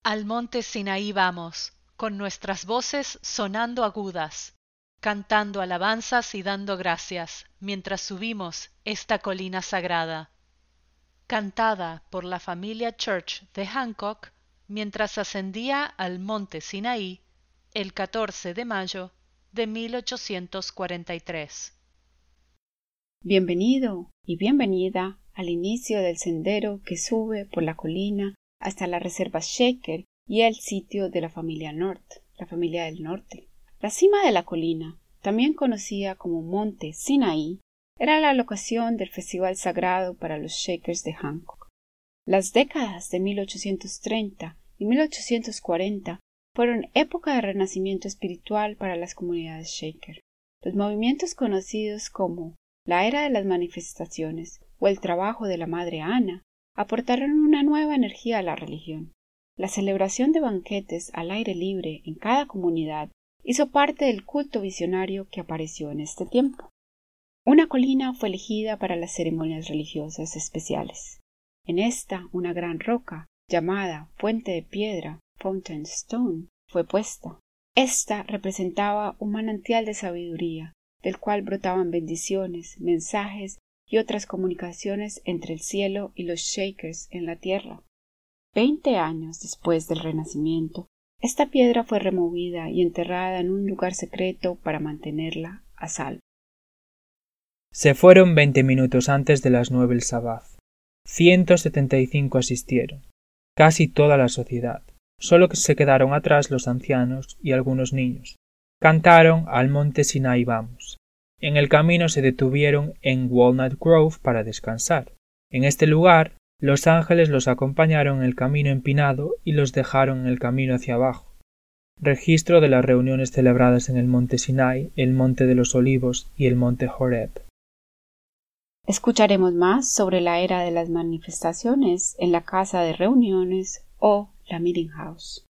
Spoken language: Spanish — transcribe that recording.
Al monte Sinaí vamos, con nuestras voces sonando agudas, cantando alabanzas y dando gracias, mientras subimos esta colina sagrada. Cantada por la familia Church de Hancock, mientras ascendía al monte Sinaí el 14 de mayo de 1843. Bienvenido y bienvenida al inicio del sendero que sube por la colina hasta la reserva Shaker y el sitio de la familia North, la familia del norte. La cima de la colina, también conocida como Monte Sinaí, era la locación del festival sagrado para los Shakers de Hancock. Las décadas de 1830 y 1840 fueron época de renacimiento espiritual para las comunidades Shaker. Los movimientos conocidos como la era de las manifestaciones o el trabajo de la Madre Ana aportaron una nueva energía a la religión. La celebración de banquetes al aire libre en cada comunidad hizo parte del culto visionario que apareció en este tiempo. Una colina fue elegida para las ceremonias religiosas especiales. En esta, una gran roca, llamada Fuente de Piedra, Fountain Stone, fue puesta. Esta representaba un manantial de sabiduría, del cual brotaban bendiciones, mensajes y otras comunicaciones entre el cielo y los Shakers en la tierra. 20 años después del Renacimiento, esta piedra fue removida y enterrada en un lugar secreto para mantenerla a salvo. Se fueron 20 minutos antes de las 9 el Sabbath. 175 asistieron, casi toda la sociedad. Solo se quedaron atrás los ancianos y algunos niños. Cantaron Al monte Sinaí vamos. En el camino se detuvieron en Walnut Grove para descansar. En este lugar, los ángeles los acompañaron en el camino empinado y los dejaron en el camino hacia abajo. Registro de las reuniones celebradas en el monte Sinaí, el monte de los olivos y el monte Horeb. Escucharemos más sobre la era de las manifestaciones en la casa de reuniones o la Meeting House.